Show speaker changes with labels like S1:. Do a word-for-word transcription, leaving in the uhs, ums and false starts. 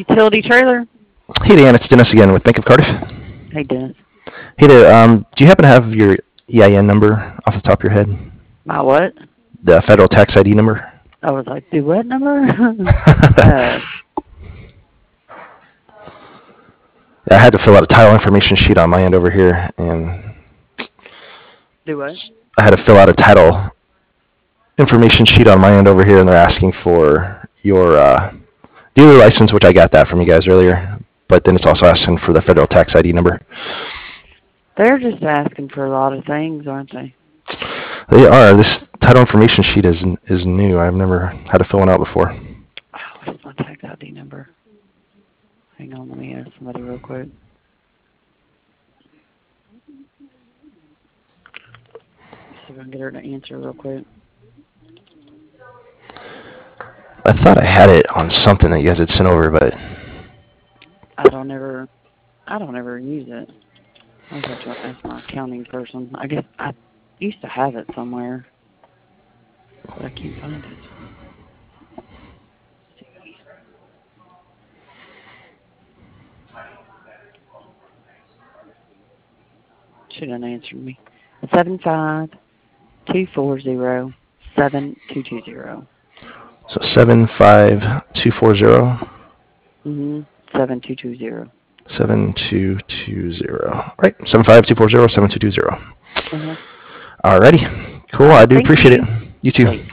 S1: Utility trailer.
S2: Hey Dan, it's Dennis again with Bank of Cardiff.
S1: Hey, Dennis.
S2: Hey there, um, do you happen to have your E I N number off the top of your head?
S1: My what?
S2: The federal tax I D number?
S1: I was like, do what number? uh,
S2: I had to fill out a title information sheet on my end over here, and
S1: do what?
S2: I had to fill out a title information sheet on my end over here, and they're asking for your uh, dealer license, which I got that from you guys earlier, but then it's also asking for the federal tax I D number.
S1: They're just asking for a lot of things, aren't they?
S2: They are. This title information sheet is is new. I've never had to fill one out before.
S1: Oh, what's my tax I D number? Hang on, let me ask somebody real quick. See if I can get her to answer real quick.
S2: I thought I had it on something that you guys had sent over, but
S1: I don't ever, I don't ever use it. I was have to ask my accounting person. I guess I used to have it somewhere, but I can't find it. Shouldn't answered me. Seven five two four zero seven two two zero.
S2: so seven five two four zero
S1: Mhm. Seven two two zero.
S2: seven two two zero. Right, seven five two four zero seven two two zero.
S1: Uh huh.
S2: Alrighty, cool.
S1: All
S2: I
S1: right.
S2: do
S1: Thank
S2: appreciate it.
S1: you.
S2: You too.
S1: Thanks.